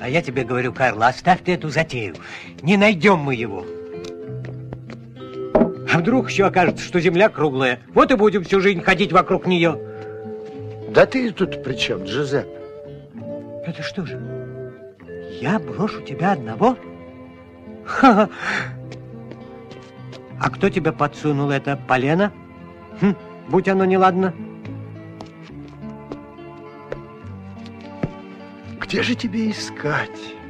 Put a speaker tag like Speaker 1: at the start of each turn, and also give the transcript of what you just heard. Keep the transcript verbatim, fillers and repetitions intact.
Speaker 1: А я тебе говорю, Карл, оставь ты эту затею. Не найдем мы его. А вдруг еще окажется, что земля круглая. Вот и будем всю жизнь ходить вокруг нее.
Speaker 2: Да ты тут при чем, Джузеппе?
Speaker 1: Это что же? Я брошу тебя одного? Ха-ха. А кто тебе подсунул это полено? Хм, будь оно неладно.
Speaker 2: Где же тебе искать?